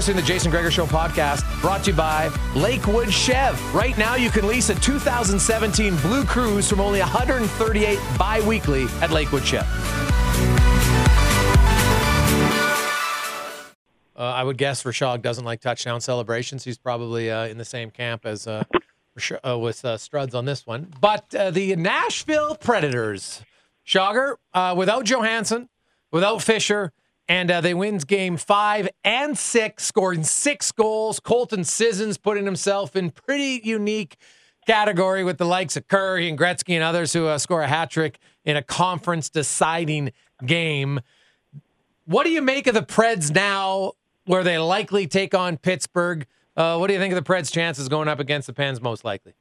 listening to the Jason Gregor Show podcast, brought to you by Lakewood Chev. Right now, you can lease a 2017 Blue Cruise from only $138 bi-weekly at Lakewood Chev. I would guess Rashog doesn't like touchdown celebrations. He's probably in the same camp as with Struds on this one. But the Nashville Predators, Shogger, without Johansson, without Fisher, and they win game 5 and 6, scoring 6 goals. Colton Sissons putting himself in pretty unique category with the likes of Curry and Gretzky and others who score a hat trick in a conference-deciding game. What do you make of the Preds now, where they likely take on Pittsburgh? What do you think of the Preds' chances going up against the Pens most likely?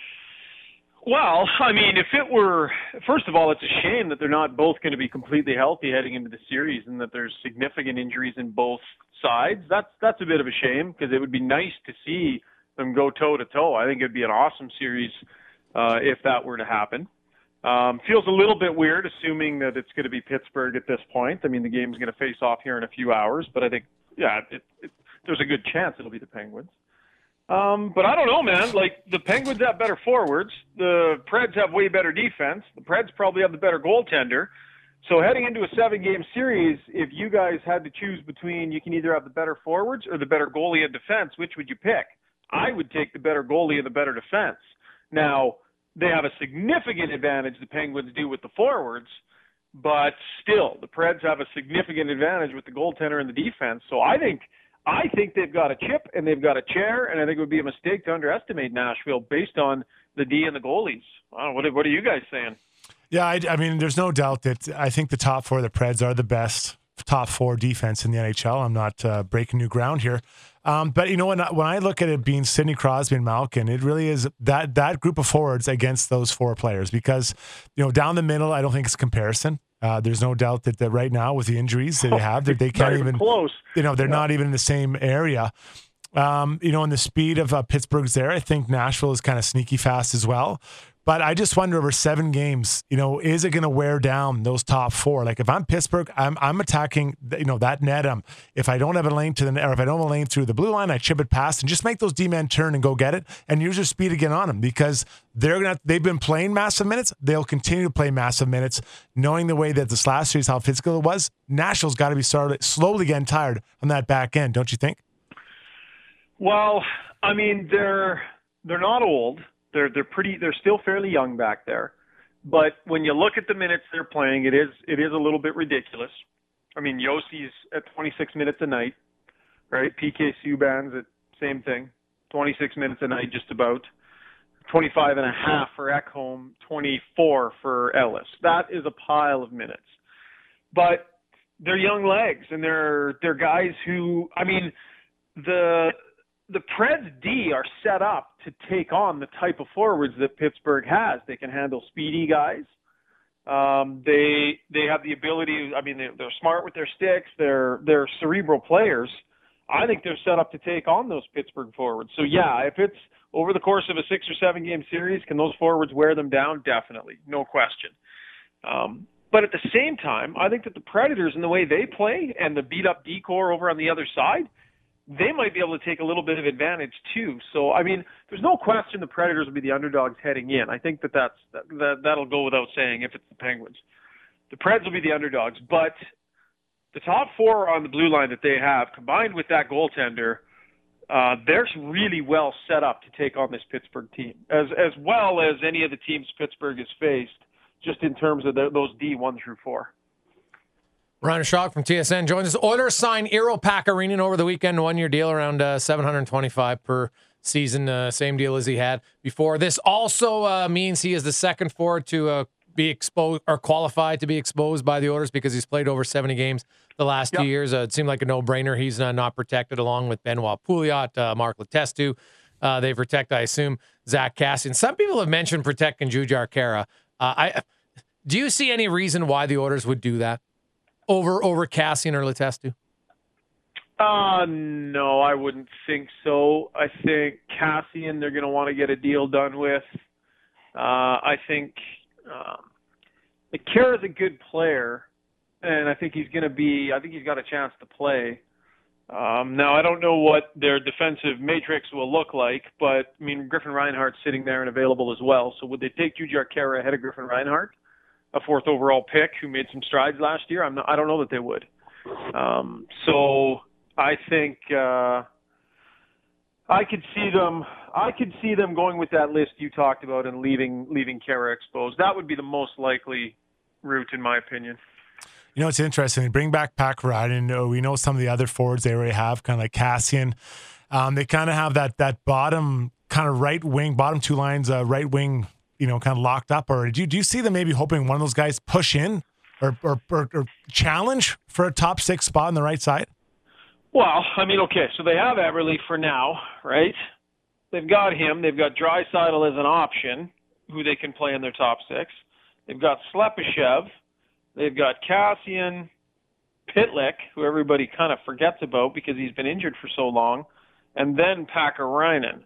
Well, I mean, if it were, first of all, it's a shame that they're not both going to be completely healthy heading into the series and that there's significant injuries in both sides. That's a bit of a shame because it would be nice to see them go toe-to-toe. I think it would be an awesome series if that were to happen. Feels a little bit weird assuming that it's going to be Pittsburgh at this point. I mean, the game's going to face off here in a few hours, but I think, there's a good chance it'll be the Penguins. But I don't know, man. Like, the Penguins have better forwards. The Preds have way better defense. The Preds probably have the better goaltender. So heading into a 7-game series, if you guys had to choose between you can either have the better forwards or the better goalie and defense, which would you pick? I would take the better goalie and the better defense. Now, they have a significant advantage, the Penguins do, with the forwards, but still, the Preds have a significant advantage with the goaltender and the defense. So I think they've got a chip and they've got a chair, and I think it would be a mistake to underestimate Nashville based on the D and the goalies. What are you guys saying? Yeah, I mean, there's no doubt that I think the top 4 of the Preds are the best top 4 defense in the NHL. I'm not breaking new ground here. But, you know, when I look at it being Sidney Crosby and Malkin, it really is that group of forwards against those 4 players because, you know, down the middle, I don't think it's a comparison. There's no doubt that right now with the injuries that they have, that they can't even close. You know, they're not even in the same area. You know, and the speed of Pittsburgh's there. I think Nashville is kind of sneaky fast as well. But I just wonder over 7 games, you know, is it going to wear down those top 4? Like if I'm Pittsburgh, I'm attacking, you know, that net. If I don't have a lane to the net, or if I don't have a lane through the blue line, I chip it past and just make those D-men turn and go get it and use your speed again on them because they've been playing massive minutes. They'll continue to play massive minutes, knowing the way that this last series, how physical it was. Nashville's got to be slowly getting tired on that back end, don't you think? Well, I mean, they're not old. They're still fairly young back there. But when you look at the minutes they're playing, it is a little bit ridiculous. I mean, Yossi's at 26 minutes a night, right? PK Subban's at same thing, 26 minutes a night just about. 25 and a half for Ekholm, 24 for Ellis. That is a pile of minutes. But they're young legs, and they're guys who, I mean, the Preds D are set up to take on the type of forwards that Pittsburgh has. They can handle speedy guys. They have the ability. I mean, they're smart with their sticks. They're cerebral players. I think they're set up to take on those Pittsburgh forwards. So yeah, if it's over the course of a 6 or 7 game series, can those forwards wear them down? Definitely, no question. But at the same time, I think that the Predators and the way they play and the beat up D-core over on the other side, they might be able to take a little bit of advantage too. So, I mean, there's no question the Predators will be the underdogs heading in. I think that'll go without saying if it's the Penguins. The Preds will be the underdogs, but the top 4 on the blue line that they have, combined with that goaltender, they're really well set up to take on this Pittsburgh team, as well as any of the teams Pittsburgh has faced, just in terms of those D1 through 4. Ryan Schock from TSN joins us. Oilers signed Eero Pakarinen over the weekend, 1-year deal around $725 per season, same deal as he had before. This also means he is the second forward to be exposed or qualified to be exposed by the Oilers because he's played over 70 games the last 2 years. It seemed like a no-brainer. He's not protected along with Benoit Pouliot, Mark Letestu. They protect, I assume, Zach Kassian. Some people have mentioned protecting Jujhar Khaira. Do you see any reason why the Oilers would do that over Kassian or Letestu? No, I wouldn't think so. I think Kassian, they're going to want to get a deal done with. I think Khaira's a good player, and I think he's got a chance to play. Now, I don't know what their defensive matrix will look like, but, I mean, Griffin Reinhart's sitting there and available as well. So would they take Jujhar Khaira ahead of Griffin Reinhart, a 4th overall pick who made some strides last year? I don't know that they would. So I think I could see them going with that list you talked about and leaving Khaira exposed. That would be the most likely route, in my opinion. You know, it's interesting. They bring back Pat Ryden. We know some of the other forwards they already have, kind of like Cassian. They kind of have that bottom kind of right wing, bottom two lines, right wing, you know, kind of locked up. Or do you see them maybe hoping one of those guys push in or challenge for a top 6 spot on the right side? Well, I mean, okay, so they have Eberle for now, right? They've got him. They've got Draisaitl as an option, who they can play in their top 6. They've got Slepyshev. They've got Cassian, Pitlick, who everybody kind of forgets about because he's been injured for so long, and then Pakarainen.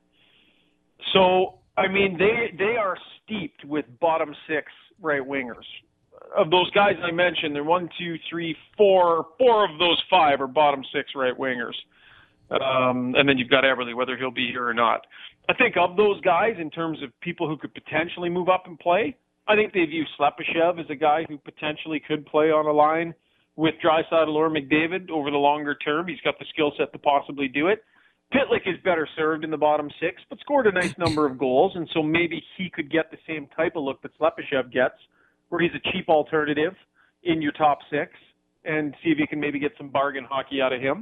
So, I mean, they are steeped with bottom 6 right wingers. Of those guys I mentioned, they're 1, 2, 3, 4. 4 of those 5 are bottom 6 right wingers. And then you've got Eberle, whether he'll be here or not. I think of those guys, in terms of people who could potentially move up and play, I think they view Slepyshev as a guy who potentially could play on a line with Draisaitl or McDavid over the longer term. He's got the skill set to possibly do it. Pitlick is better served in the bottom 6, but scored a nice number of goals, and so maybe he could get the same type of look that Slepyshev gets, where he's a cheap alternative in your top 6, and see if you can maybe get some bargain hockey out of him.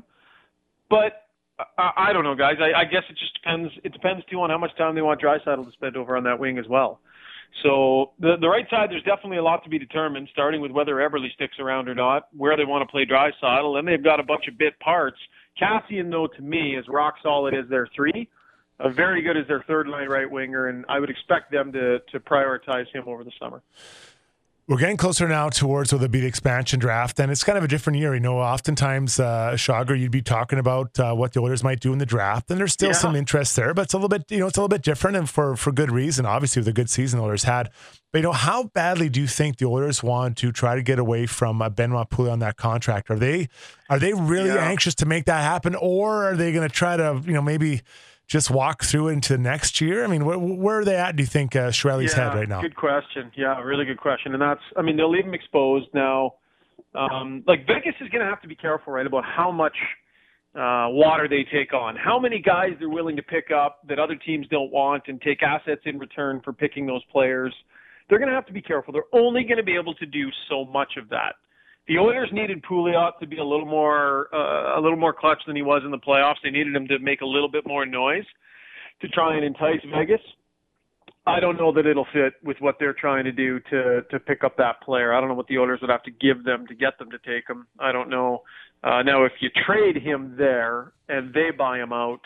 But I don't know, guys. I guess it just depends. It depends, too, on how much time they want Draisaitl to spend over on that wing as well. So the right side, there's definitely a lot to be determined, starting with whether Eberle sticks around or not, where they want to play Draisaitl, and they've got a bunch of bit parts. Cassian, though, to me, is rock solid as their 3, very good as their third-line right winger, and I would expect them to prioritize him over the summer. We're getting closer now towards what would be the expansion draft, and it's kind of a different year. You know, oftentimes, Chager, you'd be talking about what the Oilers might do in the draft, and there's still some interest there, but it's a little bit, it's a little bit different, and for good reason. Obviously, with a good season the Oilers had. But how badly do you think the Oilers want to try to get away from Benoit Pouliot on that contract? Are they really anxious to make that happen, or are they going to try to maybe just walk through it into the next year? I mean, where are they at, do you think, Chiarelli's head right now? Good question. Yeah, really good question. And they'll leave him exposed now. Vegas is going to have to be careful, right, about how much water they take on. How many guys they're willing to pick up that other teams don't want and take assets in return for picking those players. They're going to have to be careful. They're only going to be able to do so much of that. The Oilers needed Pouliot to be a little more clutch than he was in the playoffs. They needed him to make a little bit more noise to try and entice Vegas. I don't know that it'll fit with what they're trying to do to pick up that player. I don't know what the Oilers would have to give them to get them to take him. I don't know. Now, if you trade him there and they buy him out,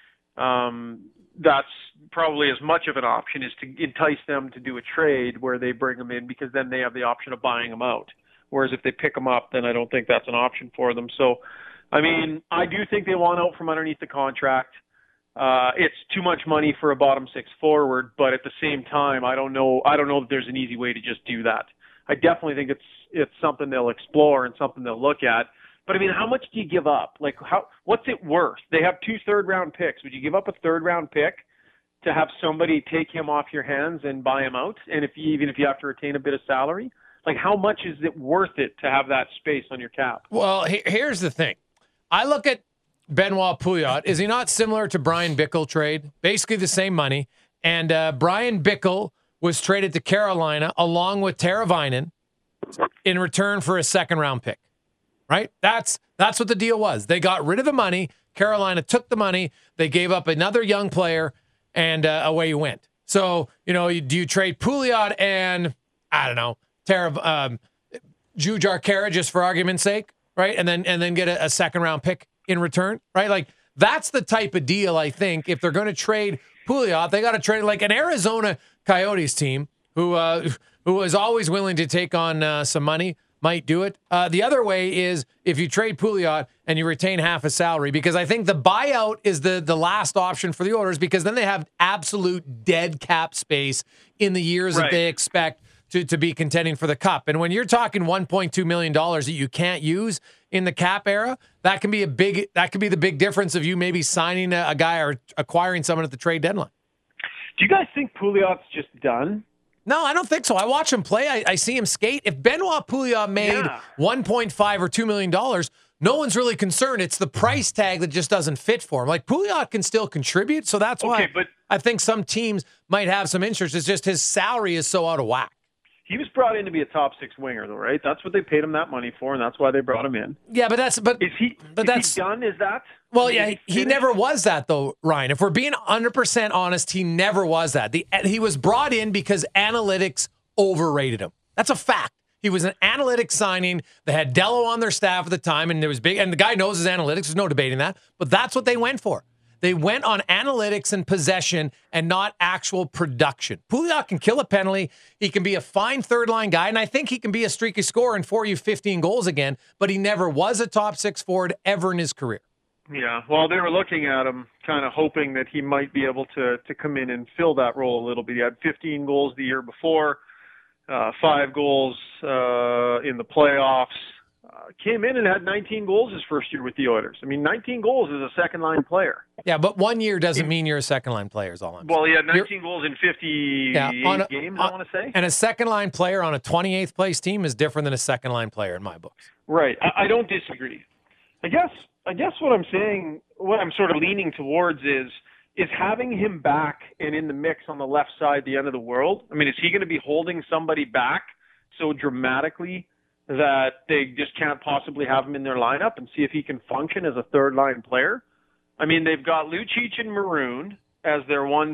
that's probably as much of an option as to entice them to do a trade where they bring him in, because then they have the option of buying him out. Whereas if they pick them up, then I don't think that's an option for them. So, I mean, I do think they want out from underneath the contract. It's too much money for a bottom 6 forward, but at the same time, I don't know that there's an easy way to just do that. I definitely think it's something they'll explore and something they'll look at. But I mean, how much do you give up? What's it worth? They have 2 third-round picks. Would you give up a third-round pick to have somebody take him off your hands and buy him out? And even if you have to retain a bit of salary? How much is it worth it to have that space on your cap? Well, here's the thing. I look at Benoit Pouliot. Is he not similar to Brian Bickle trade? Basically the same money. And Brian Bickle was traded to Carolina along with Teravainen in return for a second-round pick, right? That's what the deal was. They got rid of the money. Carolina took the money. They gave up another young player, and away you went. So, do you trade Pouliot and, I don't know, Jujhar Khaira, just for argument's sake, right? And then get a second round pick in return, right? That's the type of deal, I think. If they're going to trade Pouliot, they got to trade like an Arizona Coyotes team who is always willing to take on some money, might do it. The other way is if you trade Pouliot and you retain half a salary, because I think the buyout is the last option for the Oilers, because then they have absolute dead cap space in the years that they expect to be contending for the cup. And when you're talking $1.2 million that you can't use, in the cap era, that can be the big difference of you maybe signing a guy or acquiring someone at the trade deadline. Do you guys think Pouliot's just done? No, I don't think so. I watch him play. I see him skate. If Benoit Pouliot made $1.5 or $2 million, no one's really concerned. It's the price tag that just doesn't fit for him. Like, Pouliot can still contribute, so that's why I think some teams might have some interest. It's just his salary is so out of whack. He was brought in to be a top six winger, though, right? That's what they paid him that money for, and that's why they brought him in. Yeah, but is he done? Is that? Well, yeah, he never was that, though, Ryan. If we're being 100% honest, he never was that. He was brought in because analytics overrated him. That's a fact. He was an analytics signing. They had Dello on their staff at the time, and there was and the guy knows his analytics. There's no debating that. But that's what they went for. They went on analytics and possession and not actual production. Pouliot can kill a penalty. He can be a fine third-line guy, and I think he can be a streaky scorer and for you 15 goals again, but he never was a top six forward ever in his career. Yeah, well, they were looking at him kind of hoping that he might be able to come in and fill that role a little bit. He had 15 goals the year before, 5 goals in the playoffs. Came in and had 19 goals his first year with the Oilers. I mean, 19 goals as a second-line player. Yeah, but 1 year doesn't mean you're a second-line player is all I'm saying. Well, he had 19 goals in 58 games, I want to say. And a second-line player on a 28th place team is different than a second-line player in my books. Right. I don't disagree. I guess what I'm saying, what I'm sort of leaning towards is having him back and in the mix on the left side, the end of the world. I mean, is he going to be holding somebody back so dramatically that they just can't possibly have him in their lineup and see if he can function as a third-line player? I mean, they've got Lucic and Maroon as their 1-2.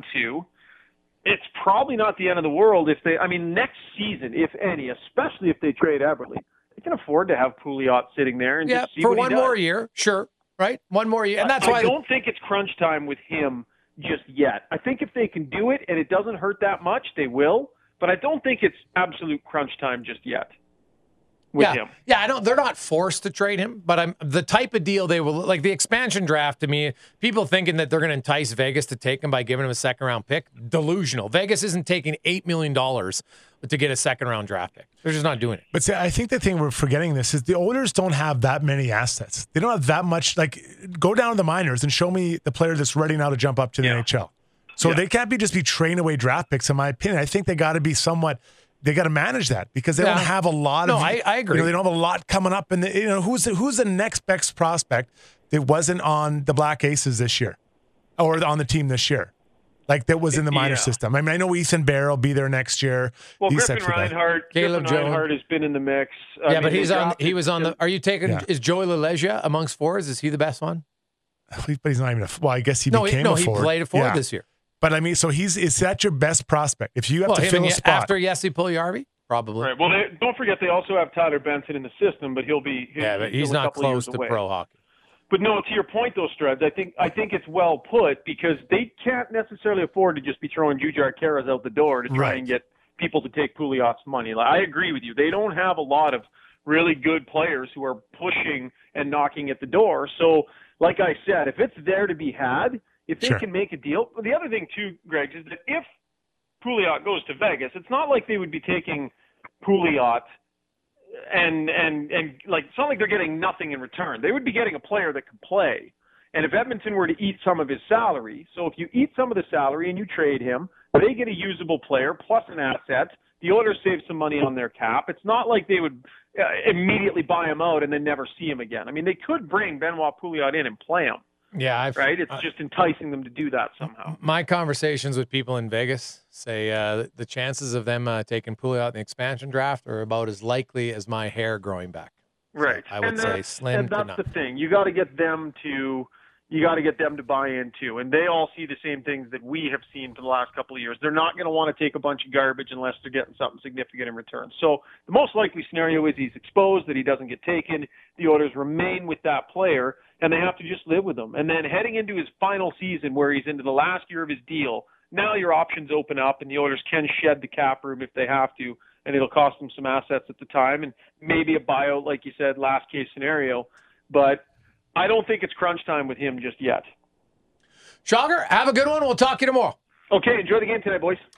It's probably not the end of the world if next season, if any, especially if they trade Eberle, they can afford to have Pouliot sitting there and just see for what one he does. more year, sure, right? One more year, and that's why I don't think it's crunch time with him just yet. I think if they can do it and it doesn't hurt that much, they will. But I don't think it's absolute crunch time just yet. Him. Yeah, they're not forced to trade him, but the type of deal they will, like the expansion draft to me, people thinking that they're going to entice Vegas to take him by giving him a second-round pick, delusional. Vegas isn't taking $8 million to get a second-round draft pick. They're just not doing it. But see, I think the thing we're forgetting this is the Oilers don't have that many assets. They don't have that much. Like, go down to the minors and show me the player that's ready now to jump up to the NHL. So they can't just be trading away draft picks, in my opinion. I think they got to be somewhat. They got to manage that because they don't have a lot of. No, I agree. They don't have a lot coming up, and who's the next best prospect that wasn't on the Black Aces this year, or on the team this year, like that was in the minor system. I mean, I know Ethan Bear will be there next year. Well, Griffin Reinhart has been in the mix. But he was on the. Are you taking? Is Joey LeLegia amongst forwards? Is he the best one? But he's not even I guess he became a forward. He played a forward this year. But I mean, so is that your best prospect? If you have to fill a spot after Jesse Puljujarvi, probably. Right. Well, don't forget they also have Tyler Benson in the system, but but he's not close to pro hockey. But no, to your point, though, Struds, I think it's well put because they can't necessarily afford to just be throwing Jujhar Khaira out the door to try and get people to take Pouliot's money. Like, I agree with you. They don't have a lot of really good players who are pushing and knocking at the door. So, like I said, if it's there to be had. If they can make a deal. The other thing, too, Greg, is that if Pouliot goes to Vegas, it's not like they would be taking Pouliot and like, it's not like they're getting nothing in return. They would be getting a player that could play. And if Edmonton were to eat some of his salary, so if you eat some of the salary and you trade him, they get a usable player plus an asset. The Oilers save some money on their cap. It's not like they would immediately buy him out and then never see him again. I mean, they could bring Benoit Pouliot in and play him. Yeah, right. It's just enticing them to do that somehow. My conversations with people in Vegas say the chances of them taking Pouliot in the expansion draft are about as likely as my hair growing back. Right. So I would say slim. And that's the thing. You got to get them to buy in too, and they all see the same things that we have seen for the last couple of years. They're not going to want to take a bunch of garbage unless they're getting something significant in return. So the most likely scenario is he's exposed, that he doesn't get taken. The Oilers remain with that player, and they have to just live with him. And then heading into his final season where he's into the last year of his deal, now your options open up, and the Oilers can shed the cap room if they have to, and it'll cost them some assets at the time, and maybe a buyout, like you said, last case scenario. But I don't think it's crunch time with him just yet. Schauger, have a good one. We'll talk to you tomorrow. Okay, enjoy the game tonight, boys.